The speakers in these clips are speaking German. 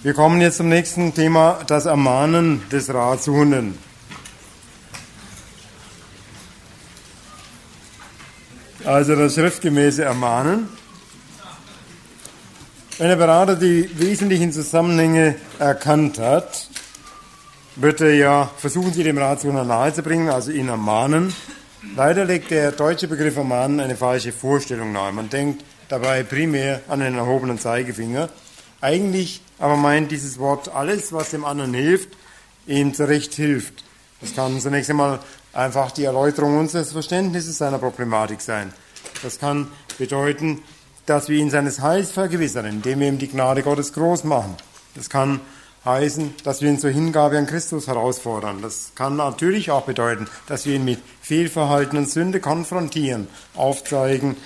Wir kommen jetzt zum nächsten Thema, das Ermahnen des Ratsuchenden. Also das schriftgemäße Ermahnen. Wenn der Berater die wesentlichen Zusammenhänge erkannt hat, wird er ja versuchen, sie dem Ratsuchenden nahezubringen, also ihn ermahnen. Leider legt der deutsche Begriff ermahnen eine falsche Vorstellung nahe. Man denkt dabei primär an den erhobenen Zeigefinger. Eigentlich aber meint dieses Wort alles, was dem anderen hilft, ihm zurecht hilft. Das kann zunächst einmal einfach die Erläuterung unseres Verständnisses seiner Problematik sein. Das kann bedeuten, dass wir ihn seines Heils vergewissern, indem wir ihm die Gnade Gottes groß machen. Das kann heißen, dass wir ihn zur Hingabe an Christus herausfordern. Das kann natürlich auch bedeuten, dass wir ihn mit Fehlverhalten und Sünde konfrontieren, aufzeigen,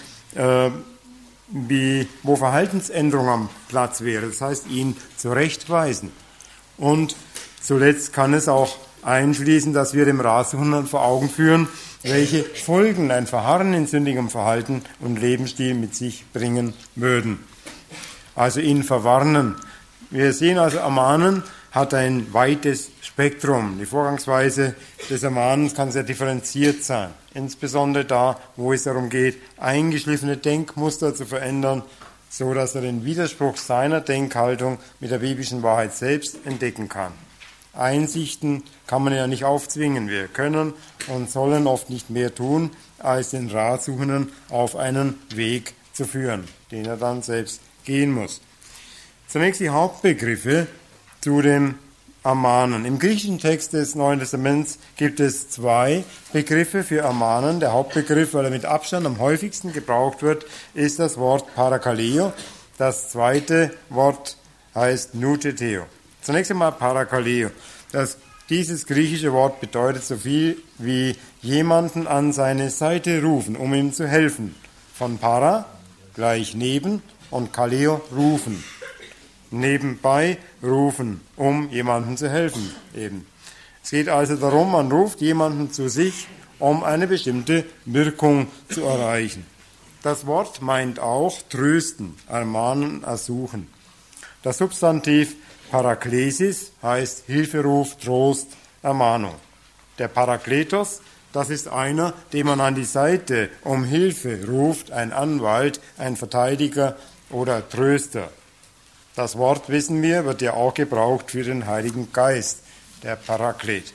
wo Verhaltensänderung am Platz wäre. Das heißt, ihn zurechtweisen. Und zuletzt kann es auch einschließen, dass wir dem Ratsuchenden vor Augen führen, welche Folgen ein Verharren in sündigem Verhalten und Lebensstil mit sich bringen würden. Also ihn verwarnen. Wir sehen also, Ermahnen hat ein weites Spektrum. Die Vorgangsweise des Ermahnens kann sehr differenziert sein. Insbesondere da, wo es darum geht, eingeschliffene Denkmuster zu verändern, so dass er den Widerspruch seiner Denkhaltung mit der biblischen Wahrheit selbst entdecken kann. Einsichten kann man ja nicht aufzwingen. Wir können und sollen oft nicht mehr tun, als den Ratsuchenden auf einen Weg zu führen, den er dann selbst gehen muss. Zunächst die Hauptbegriffe zu dem Ermahnen. Im griechischen Text des Neuen Testaments gibt es zwei Begriffe für Ermahnen. Der Hauptbegriff, weil er mit Abstand am häufigsten gebraucht wird, ist das Wort Parakaleo. Das zweite Wort heißt Nouteteo. Zunächst einmal Parakaleo. Dieses griechische Wort bedeutet so viel wie jemanden an seine Seite rufen, um ihm zu helfen. Von para, gleich neben, und kaleo, rufen. Nebenbei rufen, um jemandem zu helfen. Eben. Es geht also darum, man ruft jemanden zu sich, um eine bestimmte Wirkung zu erreichen. Das Wort meint auch trösten, ermahnen, ersuchen. Das Substantiv Paraklesis heißt Hilferuf, Trost, Ermahnung. Der Parakletos, das ist einer, den man an die Seite um Hilfe ruft, ein Anwalt, ein Verteidiger oder Tröster. Das Wort, wissen wir, wird ja auch gebraucht für den Heiligen Geist, der Paraklet.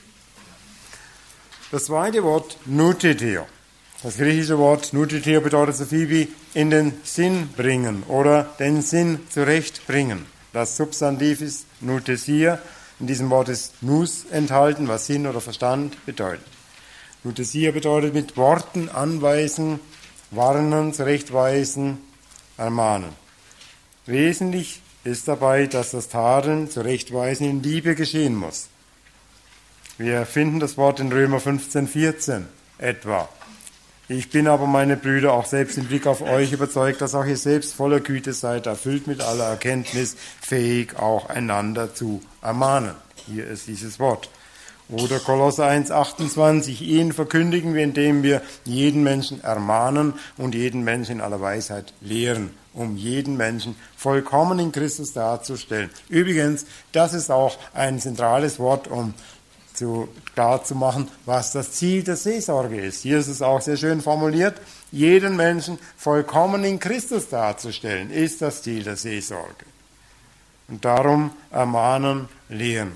Das zweite Wort, Nouteteo. Das griechische Wort Nouteteo bedeutet so viel wie in den Sinn bringen oder den Sinn zurechtbringen. Das Substantiv ist Noutesia. In diesem Wort ist Nous enthalten, was Sinn oder Verstand bedeutet. Noutesia bedeutet mit Worten anweisen, warnen, zurechtweisen, ermahnen. Wesentlich ist dabei, dass das Tadeln, Zurechtweisen in Liebe geschehen muss. Wir finden das Wort in Römer 15,14 etwa. Ich bin aber, meine Brüder, auch selbst im Blick auf euch überzeugt, dass auch ihr selbst voller Güte seid, erfüllt mit aller Erkenntnis, fähig auch einander zu ermahnen. Hier ist dieses Wort. Oder Kolosser 1,28, ihn verkündigen wir, indem wir jeden Menschen ermahnen und jeden Menschen in aller Weisheit lehren, um jeden Menschen vollkommen in Christus darzustellen. Übrigens, das ist auch ein zentrales Wort, um klar zu machen, was das Ziel der Seelsorge ist. Hier ist es auch sehr schön formuliert, jeden Menschen vollkommen in Christus darzustellen, ist das Ziel der Seelsorge. Und darum ermahnen, lehren.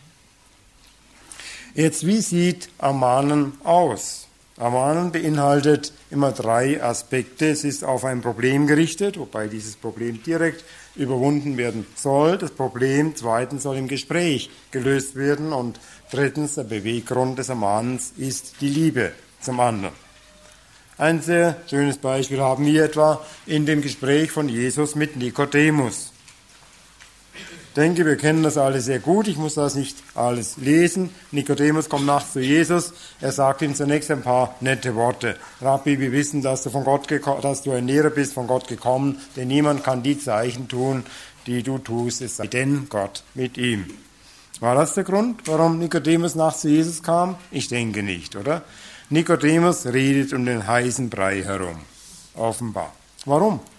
Jetzt, wie sieht Ermahnen aus? Ermahnen beinhaltet immer drei Aspekte. Es ist auf ein Problem gerichtet, wobei dieses Problem direkt überwunden werden soll. Das Problem zweitens soll im Gespräch gelöst werden und drittens der Beweggrund des Ermahnens ist die Liebe zum anderen. Ein sehr schönes Beispiel haben wir etwa in dem Gespräch von Jesus mit Nikodemus. Ich denke, wir kennen das alle sehr gut. Ich muss das nicht alles lesen. Nikodemus kommt nachts zu Jesus. Er sagt ihm zunächst ein paar nette Worte. Rabbi, wir wissen, dass du ein Lehrer bist, von Gott gekommen, denn niemand kann die Zeichen tun, die du tust, es sei denn Gott mit ihm. War das der Grund, warum Nikodemus nachts zu Jesus kam? Ich denke nicht, oder? Nikodemus redet um den heißen Brei herum. Offenbar. Warum?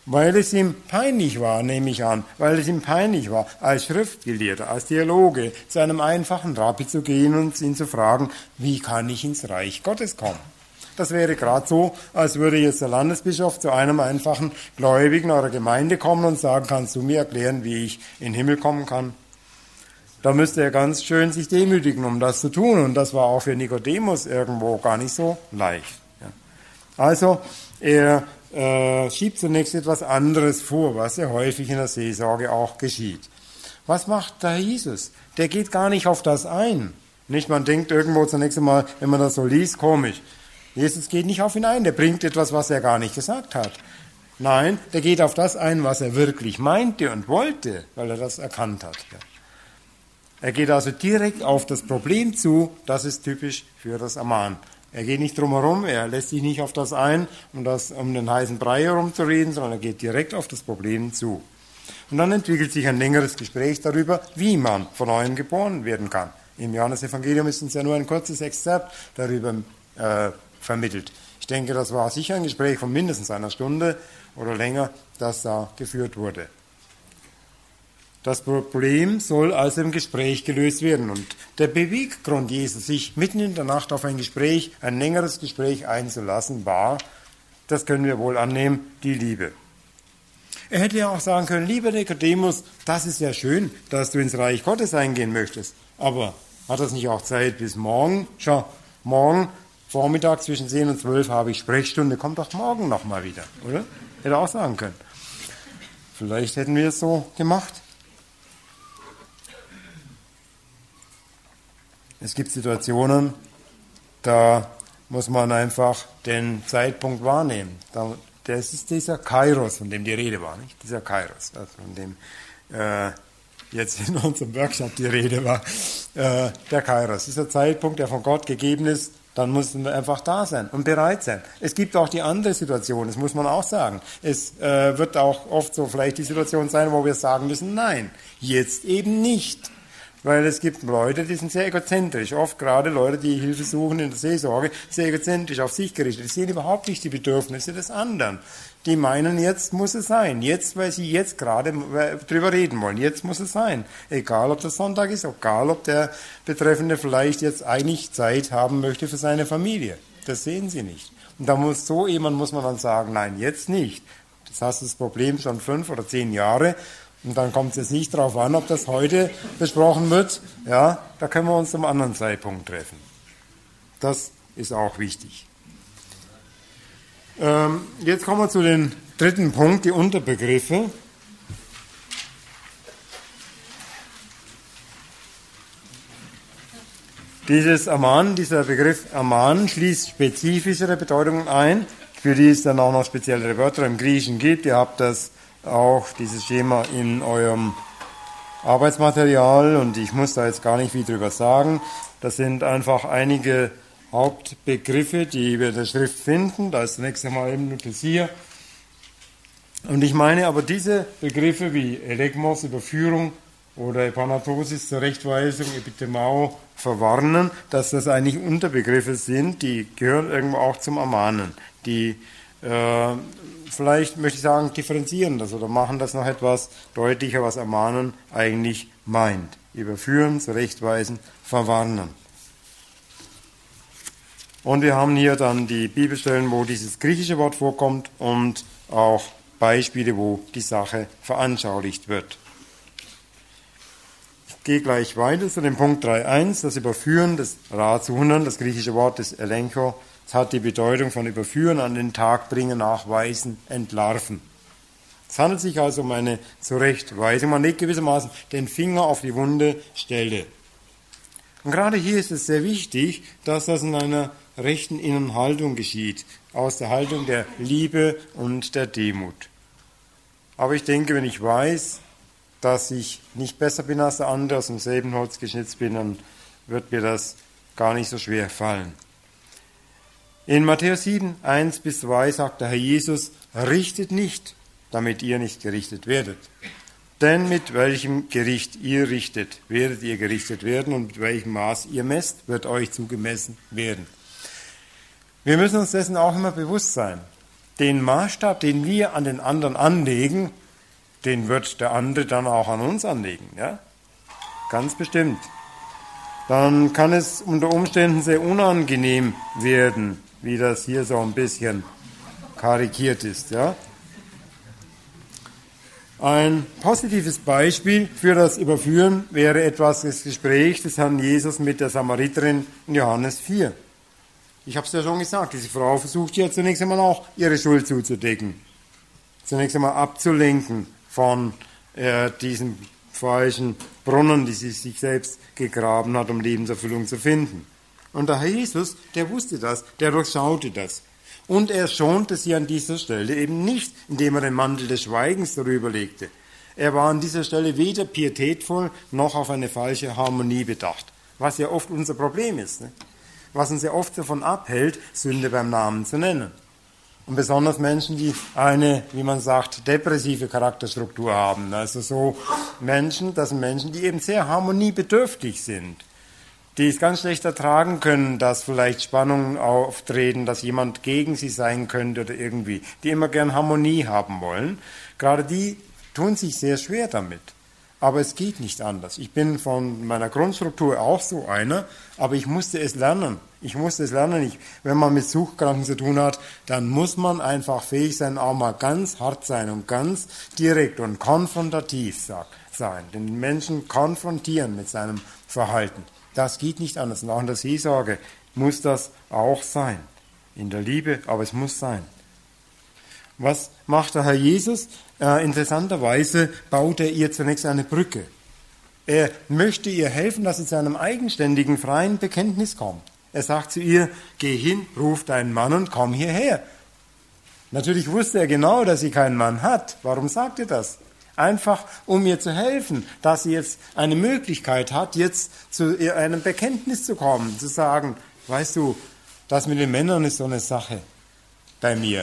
weil es ihm peinlich war, nehme ich an, weil es ihm peinlich war, als Schriftgelehrter, als Theologe zu einem einfachen Rabbi zu gehen und ihn zu fragen, wie kann ich ins Reich Gottes kommen? Das wäre gerade so, als würde jetzt der Landesbischof zu einem einfachen Gläubigen eurer Gemeinde kommen und sagen, kannst du mir erklären, wie ich in den Himmel kommen kann? Da müsste er ganz schön sich demütigen, um das zu tun. Und das war auch für Nikodemus irgendwo gar nicht so leicht. Ja. Also, er schiebt zunächst etwas anderes vor, was ja häufig in der Seelsorge auch geschieht. Was macht der Jesus? Der geht gar nicht auf das ein. Nicht, man denkt irgendwo zunächst einmal, wenn man das so liest, komisch. Jesus geht nicht auf ihn ein, der bringt etwas, was er gar nicht gesagt hat. Nein, der geht auf das ein, was er wirklich meinte und wollte, weil er das erkannt hat. Ja. Er geht also direkt auf das Problem zu, das ist typisch für das Amman. Er geht nicht drum herum, er lässt sich nicht auf das ein, um den heißen Brei herumzureden, sondern er geht direkt auf das Problem zu. Und dann entwickelt sich ein längeres Gespräch darüber, wie man von neuem geboren werden kann. Im Johannesevangelium ist uns ja nur ein kurzes Exzerpt darüber vermittelt. Ich denke, das war sicher ein Gespräch von mindestens einer Stunde oder länger, das da geführt wurde. Das Problem soll also im Gespräch gelöst werden. Und der Beweggrund Jesu, sich mitten in der Nacht auf ein Gespräch, ein längeres Gespräch einzulassen, war, das können wir wohl annehmen, die Liebe. Er hätte ja auch sagen können, lieber Nikodemus, das ist ja schön, dass du ins Reich Gottes eingehen möchtest. Aber hat das nicht auch Zeit bis morgen? Schau, morgen Vormittag zwischen 10 und 12 habe ich Sprechstunde, komm doch morgen nochmal wieder, oder? Hätte er auch sagen können. Vielleicht hätten wir es so gemacht. Es gibt Situationen, da muss man einfach den Zeitpunkt wahrnehmen. Das ist dieser Kairos, von dem die Rede war, nicht? Dieser Kairos, also von dem jetzt in unserem Workshop die Rede war. Der Kairos, dieser Zeitpunkt, der von Gott gegeben ist, dann müssen wir einfach da sein und bereit sein. Es gibt auch die andere Situation, das muss man auch sagen. Es wird auch oft so vielleicht die Situation sein, wo wir sagen müssen, nein, jetzt eben nicht. Weil es gibt Leute, die sind sehr egozentrisch, oft gerade Leute, die Hilfe suchen in der Seelsorge, sehr egozentrisch auf sich gerichtet. Die sehen überhaupt nicht die Bedürfnisse des anderen. Die meinen, jetzt muss es sein, jetzt, weil sie jetzt gerade drüber reden wollen, jetzt muss es sein. Egal, ob das Sonntag ist, egal, ob der Betreffende vielleicht jetzt eigentlich Zeit haben möchte für seine Familie. Das sehen sie nicht. Und da muss man dann sagen, nein, jetzt nicht. Das hast das Problem schon 5 oder 10 Jahre. Und dann kommt es jetzt nicht darauf an, ob das heute besprochen wird. Ja, da können wir uns zum anderen Zeitpunkt treffen. Das ist auch wichtig. Jetzt kommen wir zu dem dritten Punkt, die Unterbegriffe. Dieser Begriff Amman schließt spezifischere Bedeutungen ein, für die es dann auch noch speziellere Wörter im Griechischen gibt. Ihr habt das auch dieses Schema in eurem Arbeitsmaterial und ich muss da jetzt gar nicht viel drüber sagen. Das sind einfach einige Hauptbegriffe, die wir in der Schrift finden. Da ist zunächst einmal eben Nutisia. Und ich meine aber diese Begriffe wie Elegmos, Überführung oder Epanatosis, Zurechtweisung, Epitemao, Verwarnen, dass das eigentlich Unterbegriffe sind, die gehören irgendwo auch zum Ermahnen. Die vielleicht möchte ich sagen, differenzieren das oder machen das noch etwas deutlicher, was Ermahnen eigentlich meint. Überführen, zurechtweisen, verwarnen. Und wir haben hier dann die Bibelstellen, wo dieses griechische Wort vorkommt und auch Beispiele, wo die Sache veranschaulicht wird. Ich gehe gleich weiter zu dem Punkt 3.1, das Überführen, das Ratsuhnen, das griechische Wort des Elencho. Es hat die Bedeutung von überführen, an den Tag bringen, nachweisen, entlarven. Es handelt sich also um eine Zurechtweisung. Man legt gewissermaßen den Finger auf die wunde Stelle. Und gerade hier ist es sehr wichtig, dass das in einer rechten Innenhaltung geschieht, aus der Haltung der Liebe und der Demut. Aber ich denke, wenn ich weiß, dass ich nicht besser bin als der andere, aus dem selben Holz geschnitzt bin, dann wird mir das gar nicht so schwer fallen. In Matthäus 7, 1-2 sagt der Herr Jesus, richtet nicht, damit ihr nicht gerichtet werdet. Denn mit welchem Gericht ihr richtet, werdet ihr gerichtet werden und mit welchem Maß ihr messt, wird euch zugemessen werden. Wir müssen uns dessen auch immer bewusst sein. Den Maßstab, den wir an den anderen anlegen, den wird der andere dann auch an uns anlegen. Ja? Ganz bestimmt. Dann kann es unter Umständen sehr unangenehm werden, wie das hier so ein bisschen karikiert ist. Ja? Ein positives Beispiel für das Überführen wäre etwas das Gespräch des Herrn Jesus mit der Samariterin in Johannes 4. Ich habe es ja schon gesagt, diese Frau versucht ja zunächst einmal auch ihre Schuld zuzudecken. Zunächst einmal abzulenken von diesem falschen Brunnen, die sie sich selbst gegraben hat, um Lebenserfüllung zu finden. Und der Herr Jesus, der wusste das, der durchschaute das. Und er schonte sie an dieser Stelle eben nicht, indem er den Mantel des Schweigens darüber legte. Er war an dieser Stelle weder pietätvoll noch auf eine falsche Harmonie bedacht, was ja oft unser Problem ist, ne? Was uns ja oft davon abhält, Sünde beim Namen zu nennen. Und besonders Menschen, die eine, wie man sagt, depressive Charakterstruktur haben. Also so Menschen, das sind Menschen, die eben sehr harmoniebedürftig sind, die es ganz schlecht ertragen können, dass vielleicht Spannungen auftreten, dass jemand gegen sie sein könnte oder irgendwie, die immer gern Harmonie haben wollen. Gerade die tun sich sehr schwer damit. Aber es geht nicht anders. Ich bin von meiner Grundstruktur auch so einer, aber ich musste es lernen. Wenn man mit Suchtkranken zu tun hat, dann muss man einfach fähig sein, auch mal ganz hart sein und ganz direkt und konfrontativ sein. Den Menschen konfrontieren mit seinem Verhalten. Das geht nicht anders. Und auch in der Seelsorge muss das auch sein. In der Liebe, aber es muss sein. Was macht der Herr Jesus? Interessanterweise baut er ihr zunächst eine Brücke. Er möchte ihr helfen, dass sie zu einem eigenständigen, freien Bekenntnis kommt. Er sagt zu ihr, geh hin, ruf deinen Mann und komm hierher. Natürlich wusste er genau, dass sie keinen Mann hat. Warum sagt er das? Einfach, um ihr zu helfen, dass sie jetzt eine Möglichkeit hat, jetzt zu einem Bekenntnis zu kommen, zu sagen, weißt du, das mit den Männern ist so eine Sache bei mir.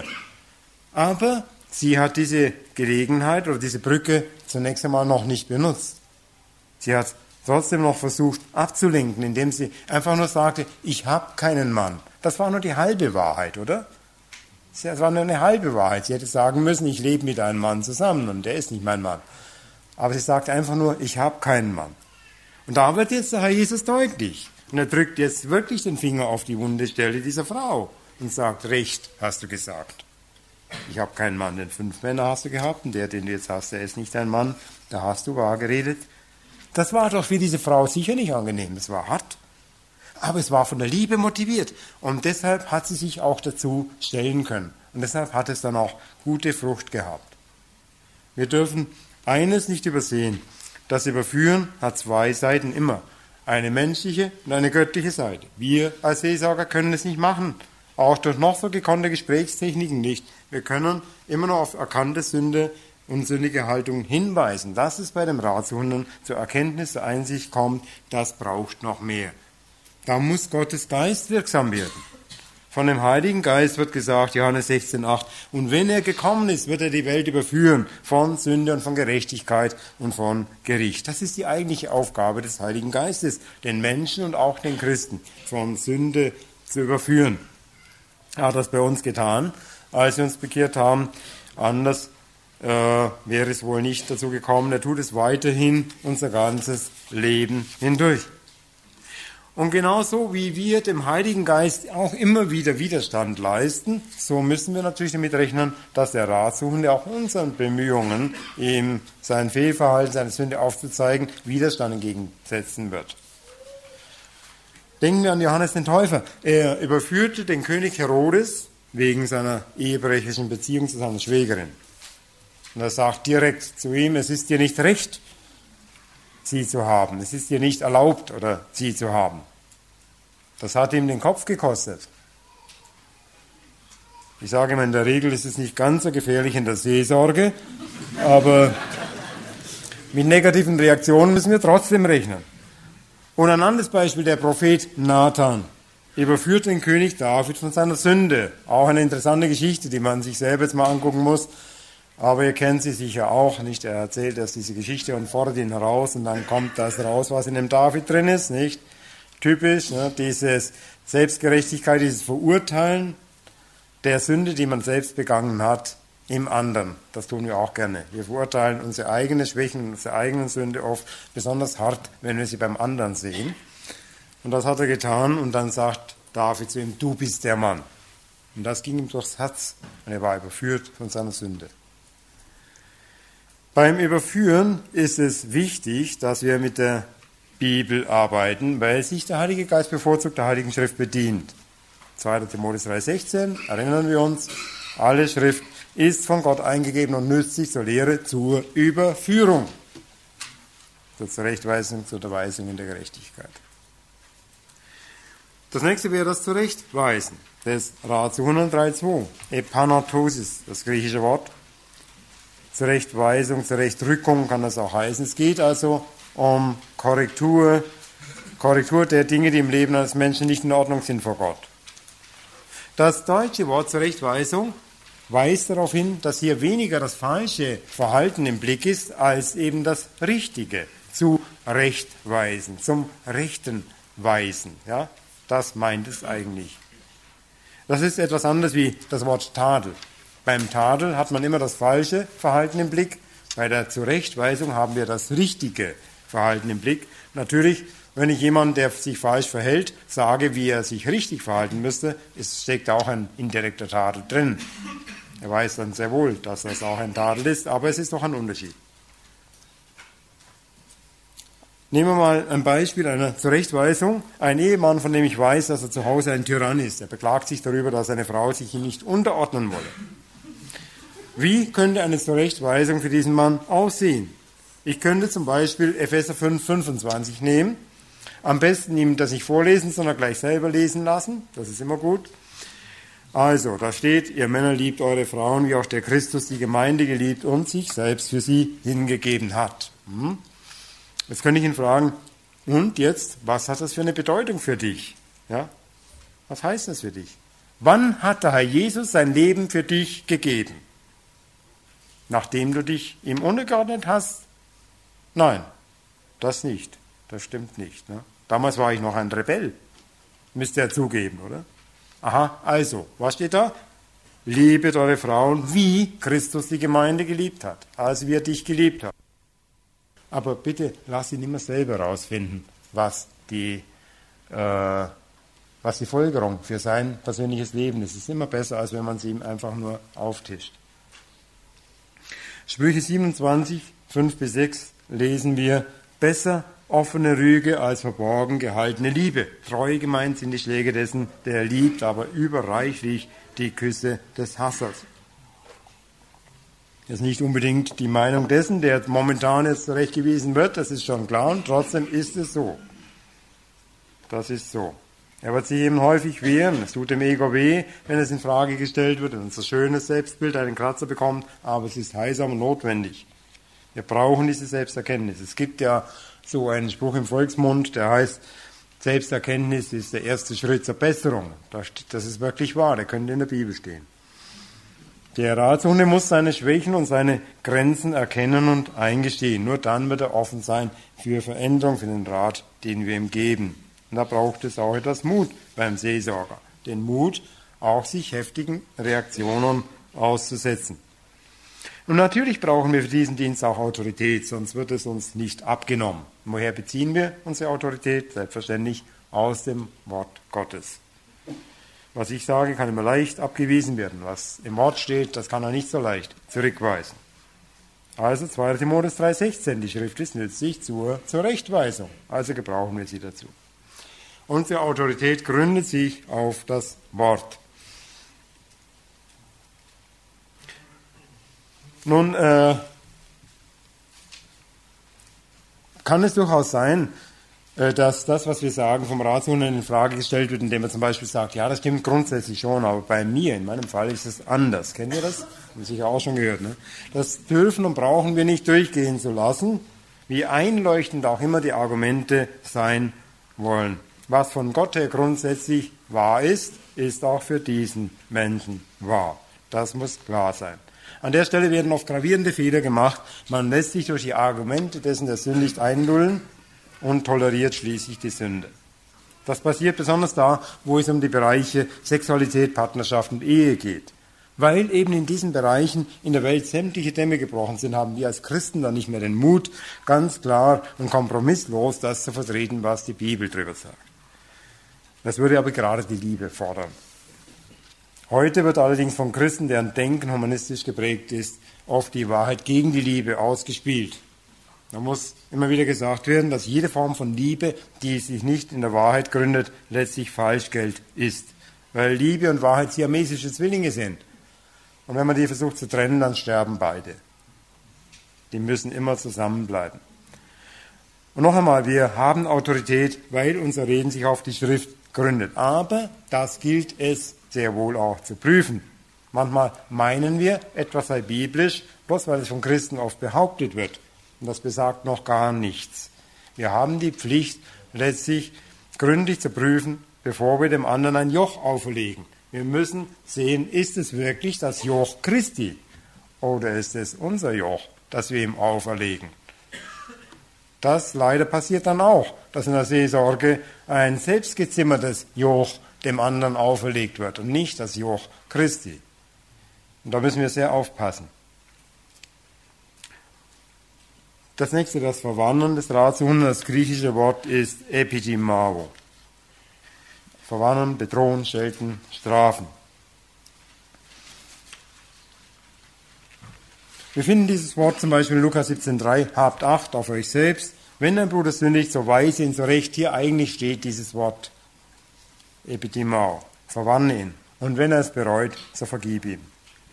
Aber sie hat diese Gelegenheit oder diese Brücke zunächst einmal noch nicht benutzt. Sie hat trotzdem noch versucht abzulenken, indem sie einfach nur sagte, ich habe keinen Mann. Das war nur die halbe Wahrheit, oder? Das war nur eine halbe Wahrheit. Sie hätte sagen müssen, ich lebe mit einem Mann zusammen und der ist nicht mein Mann. Aber sie sagte einfach nur, ich habe keinen Mann. Und da wird jetzt der Herr Jesus deutlich. Und er drückt jetzt wirklich den Finger auf die wunde Stelle dieser Frau und sagt, recht hast du gesagt. Ich habe keinen Mann, denn 5 Männer hast du gehabt und der, den du jetzt hast, der ist nicht dein Mann. Da hast du wahr geredet. Das war doch für diese Frau sicher nicht angenehm. Das war hart. Aber es war von der Liebe motiviert. Und deshalb hat sie sich auch dazu stellen können. Und deshalb hat es dann auch gute Frucht gehabt. Wir dürfen eines nicht übersehen. Das Überführen hat 2 Seiten immer. Eine menschliche und eine göttliche Seite. Wir als Seelsorger können es nicht machen. Auch durch noch so gekonnte Gesprächstechniken nicht. Wir können immer noch auf erkannte Sünde und sündige Haltung hinweisen. Dass es bei dem Ratsuchenden zur Erkenntnis, zur Einsicht kommt, das braucht noch mehr. Da muss Gottes Geist wirksam werden. Von dem Heiligen Geist wird gesagt, Johannes 16,8, und wenn er gekommen ist, wird er die Welt überführen von Sünde und von Gerechtigkeit und von Gericht. Das ist die eigentliche Aufgabe des Heiligen Geistes, den Menschen und auch den Christen von Sünde zu überführen. Er hat das bei uns getan, als wir uns bekehrt haben. Anders wäre es wohl nicht dazu gekommen. Er tut es weiterhin unser ganzes Leben hindurch. Und genauso wie wir dem Heiligen Geist auch immer wieder Widerstand leisten, so müssen wir natürlich damit rechnen, dass der Ratsuchende auch unseren Bemühungen, ihm sein Fehlverhalten, seine Sünde aufzuzeigen, Widerstand entgegensetzen wird. Denken wir an Johannes den Täufer. Er überführte den König Herodes wegen seiner ehebrecherischen Beziehung zu seiner Schwägerin. Und er sagt direkt zu ihm, es ist dir nicht recht, sie zu haben. Es ist dir nicht erlaubt, oder sie zu haben. Das hat ihm den Kopf gekostet. Ich sage immer, in der Regel ist es nicht ganz so gefährlich in der Seelsorge, aber mit negativen Reaktionen müssen wir trotzdem rechnen. Und ein anderes Beispiel, der Prophet Nathan überführt den König David von seiner Sünde. Auch eine interessante Geschichte, die man sich selber jetzt mal angucken muss. Aber ihr kennt sie sicher auch, nicht? Er erzählt erst diese Geschichte und fordert ihn heraus und dann kommt das raus, was in dem David drin ist, nicht? Typisch, ne? Dieses Selbstgerechtigkeit, dieses Verurteilen der Sünde, die man selbst begangen hat, im anderen. Das tun wir auch gerne. Wir verurteilen unsere eigenen Schwächen, unsere eigenen Sünde oft besonders hart, wenn wir sie beim anderen sehen. Und das hat er getan und dann sagt David zu ihm, du bist der Mann. Und das ging ihm durchs Herz und er war überführt von seiner Sünde. Beim Überführen ist es wichtig, dass wir mit der Bibel arbeiten, weil sich der Heilige Geist bevorzugt der Heiligen Schrift bedient. 2. Timotheus 3,16, erinnern wir uns, alle Schrift ist von Gott eingegeben und nützlich zur Lehre, zur Überführung, zur Zurechtweisung, zur Unterweisung in der Gerechtigkeit. Das nächste wäre das Zurechtweisen. Das Ratio 103,2, Epanatosis, das griechische Wort. Zurechtweisung, Zurechtrückung kann das auch heißen. Es geht also um Korrektur der Dinge, die im Leben eines Menschen nicht in Ordnung sind vor Gott. Das deutsche Wort Zurechtweisung weist darauf hin, dass hier weniger das falsche Verhalten im Blick ist, als eben das Richtige. Zurechtweisen, zum Rechten weisen. Ja, das meint es eigentlich. Das ist etwas anderes wie das Wort Tadel. Beim Tadel hat man immer das falsche Verhalten im Blick. Bei der Zurechtweisung haben wir das richtige Verhalten im Blick. Natürlich, wenn ich jemanden, der sich falsch verhält, sage, wie er sich richtig verhalten müsste, steckt auch ein indirekter Tadel drin. Er weiß dann sehr wohl, dass das auch ein Tadel ist, aber es ist doch ein Unterschied. Nehmen wir mal ein Beispiel einer Zurechtweisung. Ein Ehemann, von dem ich weiß, dass er zu Hause ein Tyrann ist. Er beklagt sich darüber, dass seine Frau sich ihm nicht unterordnen wolle. Wie könnte eine Zurechtweisung für diesen Mann aussehen? Ich könnte zum Beispiel Epheser 5,25 nehmen. Am besten ihm das nicht vorlesen, sondern gleich selber lesen lassen. Das ist immer gut. Also, da steht, ihr Männer liebt eure Frauen, wie auch der Christus die Gemeinde geliebt und sich selbst für sie hingegeben hat. Jetzt könnte ich ihn fragen, und jetzt, was hat das für eine Bedeutung für dich? Ja? Was heißt das für dich? Wann hat der Herr Jesus sein Leben für dich gegeben? Nachdem du dich ihm untergeordnet hast? Nein, das nicht. Das stimmt nicht. Ne? Damals war ich noch ein Rebell. Müsste er zugeben, oder? Aha, also, was steht da? Liebet eure Frauen, wie Christus die Gemeinde geliebt hat. Also wie er dich geliebt hat. Aber bitte lass ihn immer selber rausfinden, was die Folgerung für sein persönliches Leben ist. Es ist immer besser, als wenn man sie ihm einfach nur auftischt. Sprüche 27, 5-6 lesen wir, besser offene Rüge als verborgen gehaltene Liebe. Treu gemeint sind die Schläge dessen, der liebt, aber überreichlich die Küsse des Hassers. Das ist nicht unbedingt die Meinung dessen, der momentan jetzt zurechtgewiesen wird, das ist schon klar, und trotzdem ist es so. Das ist so. Er wird sich eben häufig wehren, es tut dem Ego weh, wenn es in Frage gestellt wird, wenn unser schönes Selbstbild einen Kratzer bekommt, aber es ist heilsam und notwendig. Wir brauchen diese Selbsterkenntnis. Es gibt ja so einen Spruch im Volksmund, der heißt, Selbsterkenntnis ist der erste Schritt zur Besserung. Das ist wirklich wahr, der könnte in der Bibel stehen. Der Ratshunde muss seine Schwächen und seine Grenzen erkennen und eingestehen. Nur dann wird er offen sein für Veränderung, für den Rat, den wir ihm geben. Und da braucht es auch etwas Mut beim Seelsorger. Den Mut, auch sich heftigen Reaktionen auszusetzen. Und natürlich brauchen wir für diesen Dienst auch Autorität, sonst wird es uns nicht abgenommen. Woher beziehen wir unsere Autorität? Selbstverständlich aus dem Wort Gottes. Was ich sage, kann immer leicht abgewiesen werden. Was im Wort steht, das kann er nicht so leicht zurückweisen. Also 2. Timotheus 3,16, die Schrift ist nützlich zur Zurechtweisung. Also gebrauchen wir sie dazu. Unsere Autorität gründet sich auf das Wort. Nun kann es durchaus sein, dass das, was wir sagen, vom Ratshund in Frage gestellt wird, indem man zum Beispiel sagt, ja, das stimmt grundsätzlich schon, aber bei mir, in meinem Fall, ist es anders. Kennt ihr das? Haben wir sicher auch schon gehört. Ne? Das dürfen und brauchen wir nicht durchgehen zu lassen, wie einleuchtend auch immer die Argumente sein wollen. Was von Gott her grundsätzlich wahr ist, ist auch für diesen Menschen wahr. Das muss klar sein. An der Stelle werden oft gravierende Fehler gemacht. Man lässt sich durch die Argumente dessen, der sündigt, einlullen und toleriert schließlich die Sünde. Das passiert besonders da, wo es um die Bereiche Sexualität, Partnerschaft und Ehe geht. Weil eben in diesen Bereichen in der Welt sämtliche Dämme gebrochen sind, haben wir als Christen dann nicht mehr den Mut, ganz klar und kompromisslos das zu vertreten, was die Bibel darüber sagt. Das würde aber gerade die Liebe fordern. Heute wird allerdings von Christen, deren Denken humanistisch geprägt ist, oft die Wahrheit gegen die Liebe ausgespielt. Da muss immer wieder gesagt werden, dass jede Form von Liebe, die sich nicht in der Wahrheit gründet, letztlich Falschgeld ist. Weil Liebe und Wahrheit siamesische Zwillinge sind. Und wenn man die versucht zu trennen, dann sterben beide. Die müssen immer zusammenbleiben. Und noch einmal, wir haben Autorität, weil unser Reden sich auf die Schrift gründet. Aber das gilt es sehr wohl auch zu prüfen. Manchmal meinen wir, etwas sei biblisch, bloß weil es von Christen oft behauptet wird. Und das besagt noch gar nichts. Wir haben die Pflicht, letztlich gründlich zu prüfen, bevor wir dem anderen ein Joch auferlegen. Wir müssen sehen, ist es wirklich das Joch Christi oder ist es unser Joch, das wir ihm auferlegen? Das leider passiert dann auch, dass in der Seelsorge ein selbstgezimmertes Joch dem anderen auferlegt wird und nicht das Joch Christi. Und da müssen wir sehr aufpassen. Das nächste, das Verwarnen des Ratsuhunden, das griechische Wort ist epitimao. Verwarnen, bedrohen, schelten, strafen. Wir finden dieses Wort zum Beispiel in Lukas 17,3, habt Acht auf euch selbst. Wenn dein Bruder sündigt, so weise ihn zurecht. Hier eigentlich steht dieses Wort epitimao, verwarne ihn. Und wenn er es bereut, so vergib ihm.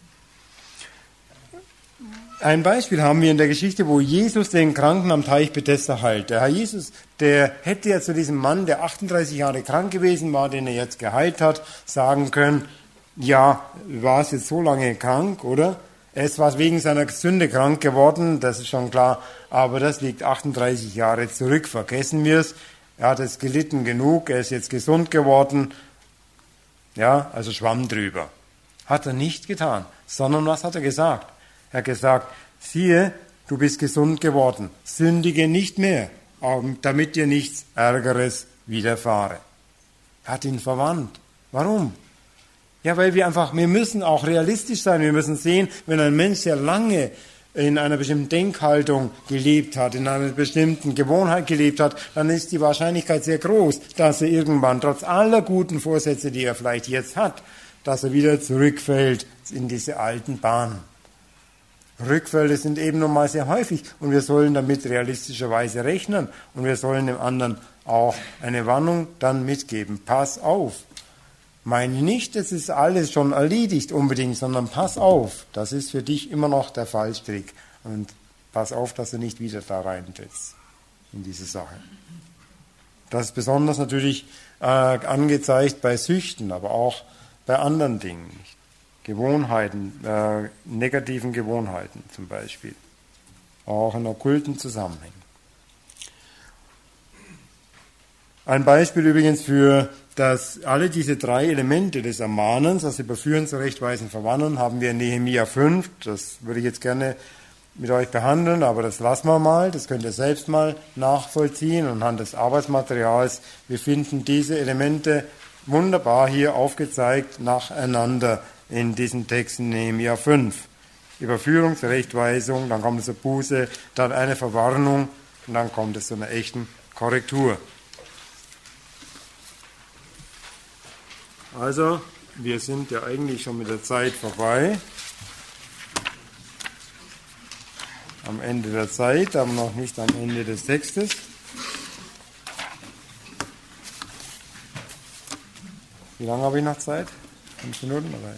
Ein Beispiel haben wir in der Geschichte, wo Jesus den Kranken am Teich Bethesda heilt. Der Herr Jesus, der hätte ja zu diesem Mann, der 38 Jahre krank gewesen war, den er jetzt geheilt hat, sagen können, ja, war es jetzt so lange krank, oder? Er ist zwar wegen seiner Sünde krank geworden, das ist schon klar, aber das liegt 38 Jahre zurück, vergessen wir es. Er hat es gelitten genug, er ist jetzt gesund geworden, ja, also schwamm drüber. Hat er nicht getan, sondern was hat er gesagt? Er hat gesagt, siehe, du bist gesund geworden, sündige nicht mehr, damit dir nichts Ärgeres widerfahre. Er hat ihn verwandt. Warum? Ja, weil wir müssen auch realistisch sein, wir müssen sehen, wenn ein Mensch sehr lange in einer bestimmten Denkhaltung gelebt hat, in einer bestimmten Gewohnheit gelebt hat, dann ist die Wahrscheinlichkeit sehr groß, dass er irgendwann, trotz aller guten Vorsätze, die er vielleicht jetzt hat, dass er wieder zurückfällt in diese alten Bahnen. Rückfälle sind eben nun mal sehr häufig und wir sollen damit realistischerweise rechnen und wir sollen dem anderen auch eine Warnung dann mitgeben. Pass auf. Meine nicht, es ist alles schon erledigt unbedingt, sondern pass auf. Das ist für dich immer noch der Fallstrick und pass auf, dass du nicht wieder da reintrittst in diese Sache. Das ist besonders natürlich angezeigt bei Süchten, aber auch bei anderen Dingen nicht. Gewohnheiten, negativen Gewohnheiten zum Beispiel, auch in okkulten Zusammenhängen. Ein Beispiel übrigens für alle diese drei Elemente des Ermahnens, das Überführen, Zurechtweisen, Verwarnen, haben wir in Nehemia 5. Das würde ich jetzt gerne mit euch behandeln, aber das lassen wir mal. Das könnt ihr selbst mal nachvollziehen anhand des Arbeitsmaterials. Wir finden diese Elemente wunderbar hier aufgezeigt nacheinander in diesen Texten Nehemia 5. Überführung, Zurechtweisung, dann kommt es zur Buße, dann eine Verwarnung und dann kommt es zu einer echten Korrektur. Also, wir sind ja eigentlich schon mit der Zeit vorbei. Am Ende der Zeit, aber noch nicht am Ende des Textes. Wie lange habe ich noch Zeit? 5 Minuten? Oder?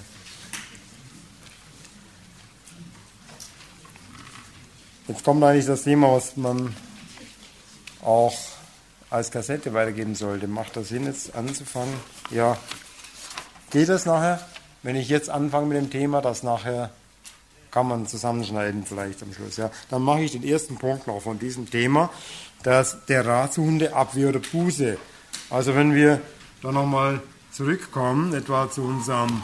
Jetzt kommt eigentlich das Thema, was man auch als Kassette weitergeben sollte. Macht das Sinn, jetzt anzufangen? Ja. Geht das nachher? Wenn ich jetzt anfange mit dem Thema, das nachher kann man zusammenschneiden vielleicht am Schluss. Ja. Dann mache ich den ersten Punkt noch von diesem Thema, dass der Ratsuhunde Abwehr oder Buße. Also wenn wir da nochmal zurückkommen, etwa zu unserem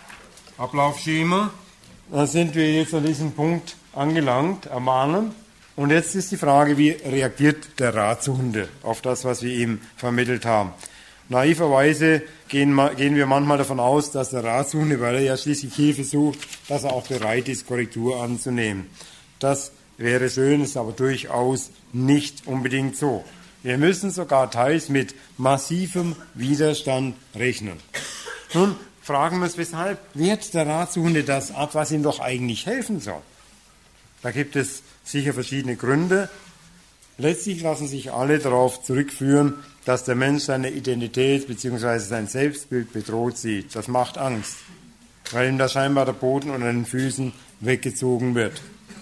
Ablaufschema, dann sind wir jetzt an diesem Punkt angelangt, ermahnen. Und jetzt ist die Frage, wie reagiert der Ratsuchende auf das, was wir ihm vermittelt haben? Naiverweise gehen wir manchmal davon aus, dass der Ratsuchende, weil er ja schließlich Hilfe sucht, dass er auch bereit ist, Korrektur anzunehmen. Das wäre schön, ist aber durchaus nicht unbedingt so. Wir müssen sogar teils mit massivem Widerstand rechnen. Nun fragen wir uns, weshalb wehrt der Ratsuchende das ab, was ihm doch eigentlich helfen soll? Da gibt es sicher verschiedene Gründe. Letztlich lassen sich alle darauf zurückführen, dass der Mensch seine Identität bzw. sein Selbstbild bedroht sieht. Das macht Angst, weil ihm da scheinbar der Boden unter den Füßen weggezogen wird.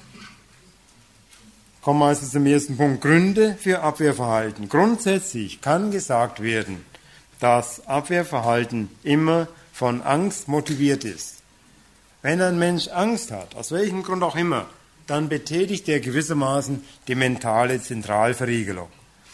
Kommen wir also zum ersten Punkt. Gründe für Abwehrverhalten. Grundsätzlich kann gesagt werden, dass Abwehrverhalten immer von Angst motiviert ist. Wenn ein Mensch Angst hat, aus welchem Grund auch immer, dann betätigt er gewissermaßen die mentale Zentralverriegelung.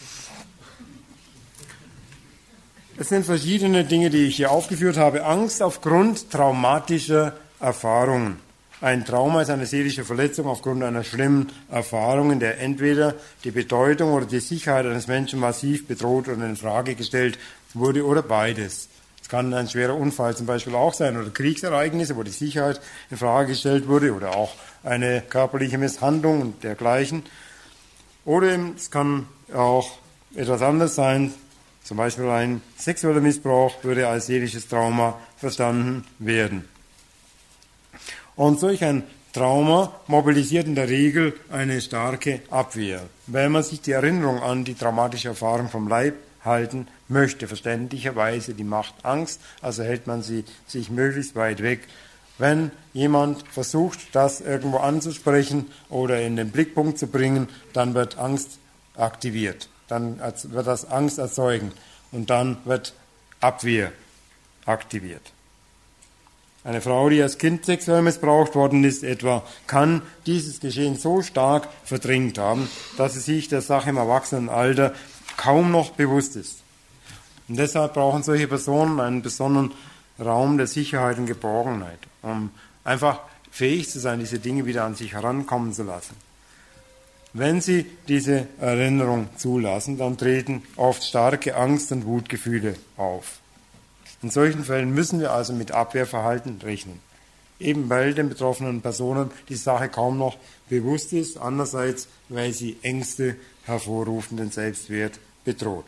Es sind verschiedene Dinge, die ich hier aufgeführt habe. Angst aufgrund traumatischer Erfahrungen. Ein Trauma ist eine seelische Verletzung aufgrund einer schlimmen Erfahrung, in der entweder die Bedeutung oder die Sicherheit eines Menschen massiv bedroht oder in Frage gestellt wurde oder beides. Es kann ein schwerer Unfall zum Beispiel auch sein oder Kriegsereignisse, wo die Sicherheit in Frage gestellt wurde oder auch eine körperliche Misshandlung und dergleichen. Oder es kann auch etwas anderes sein, zum Beispiel ein sexueller Missbrauch würde als seelisches Trauma verstanden werden. Und solch ein Trauma mobilisiert in der Regel eine starke Abwehr. Wenn man sich die Erinnerung an die traumatische Erfahrung vom Leib halten möchte, verständlicherweise, die macht Angst, also hält man sie sich möglichst weit weg. Wenn jemand versucht, das irgendwo anzusprechen oder in den Blickpunkt zu bringen, dann wird Angst aktiviert, dann wird das Angst erzeugen und dann wird Abwehr aktiviert. Eine Frau, die als Kind sexuell missbraucht worden ist etwa, kann dieses Geschehen so stark verdrängt haben, dass sie sich der Sache im Erwachsenenalter kaum noch bewusst ist. Und deshalb brauchen solche Personen einen besonderen Raum der Sicherheit und Geborgenheit, um einfach fähig zu sein, diese Dinge wieder an sich herankommen zu lassen. Wenn sie diese Erinnerung zulassen, dann treten oft starke Angst- und Wutgefühle auf. In solchen Fällen müssen wir also mit Abwehrverhalten rechnen, eben weil den betroffenen Personen die Sache kaum noch bewusst ist, andererseits, weil sie Ängste hervorrufen, den Selbstwert bedroht.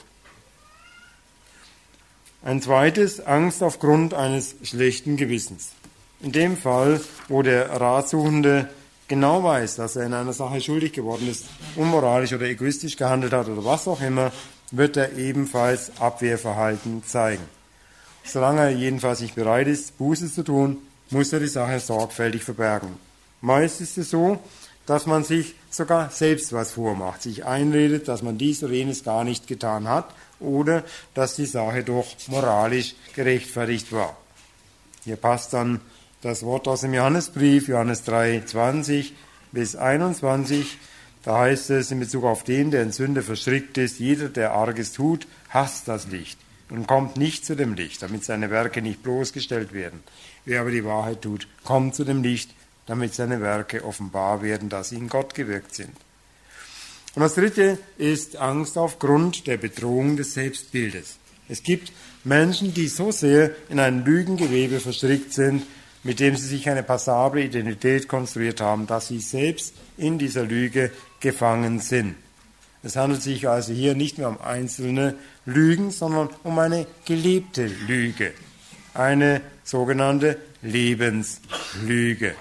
Ein zweites, Angst aufgrund eines schlechten Gewissens. In dem Fall, wo der Ratsuchende genau weiß, dass er in einer Sache schuldig geworden ist, unmoralisch oder egoistisch gehandelt hat oder was auch immer, wird er ebenfalls Abwehrverhalten zeigen. Solange er jedenfalls nicht bereit ist, Buße zu tun, muss er die Sache sorgfältig verbergen. Meist ist es so, dass man sich sogar selbst was vormacht, sich einredet, dass man dies oder jenes gar nicht getan hat oder dass die Sache doch moralisch gerechtfertigt war. Hier passt dann das Wort aus dem Johannesbrief, Johannes 3, 20 bis 21. Da heißt es in Bezug auf den, der in Sünde verstrickt ist, jeder, der Arges tut, hasst das Licht und kommt nicht zu dem Licht, damit seine Werke nicht bloßgestellt werden. Wer aber die Wahrheit tut, kommt zu dem Licht, damit seine Werke offenbar werden, dass sie in Gott gewirkt sind. Und das dritte ist Angst aufgrund der Bedrohung des Selbstbildes. Es gibt Menschen, die so sehr in ein Lügengewebe verstrickt sind, mit dem sie sich eine passable Identität konstruiert haben, dass sie selbst in dieser Lüge gefangen sind. Es handelt sich also hier nicht nur um einzelne Lügen, sondern um eine gelebte Lüge, eine sogenannte Lebenslüge.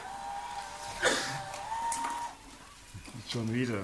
Schon wieder.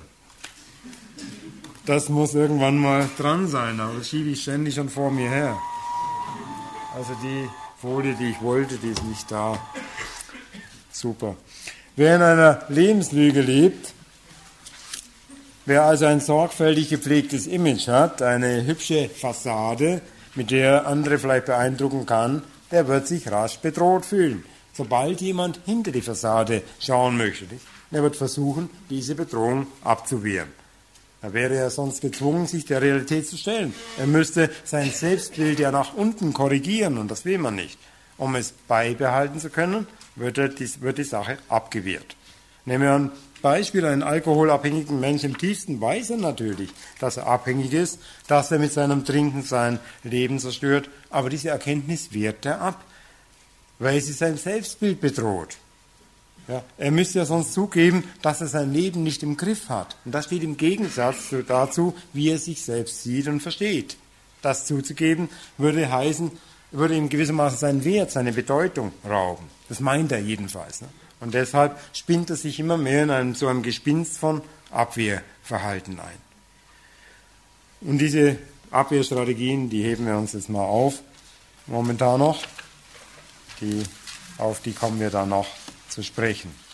Das muss irgendwann mal dran sein, aber das schiebe ich ständig schon vor mir her. Also die Folie, die ich wollte, die ist nicht da. Super. Wer in einer Lebenslüge lebt, wer also ein sorgfältig gepflegtes Image hat, eine hübsche Fassade, mit der er andere vielleicht beeindrucken kann, der wird sich rasch bedroht fühlen. Sobald jemand hinter die Fassade schauen möchte, der wird versuchen, diese Bedrohung abzuwehren. Da wäre er sonst gezwungen, sich der Realität zu stellen. Er müsste sein Selbstbild ja nach unten korrigieren und das will man nicht. Um es beibehalten zu können, wird die Sache abgewehrt. Nehmen wir an, Beispiel, einen alkoholabhängigen Menschen im tiefsten weiß er natürlich, dass er abhängig ist, dass er mit seinem Trinken sein Leben zerstört, aber diese Erkenntnis wehrt er ab, weil sie sein Selbstbild bedroht. Ja, er müsste ja sonst zugeben, dass er sein Leben nicht im Griff hat. Und das steht im Gegensatz dazu, wie er sich selbst sieht und versteht. Das zuzugeben würde heißen, würde ihm gewissermaßen seinen Wert, seine Bedeutung rauben. Das meint er jedenfalls. Ne? Und deshalb spinnt er sich immer mehr in so einem Gespinst von Abwehrverhalten ein. Und diese Abwehrstrategien, die heben wir uns jetzt mal auf, momentan noch. Auf die kommen wir dann noch zu sprechen.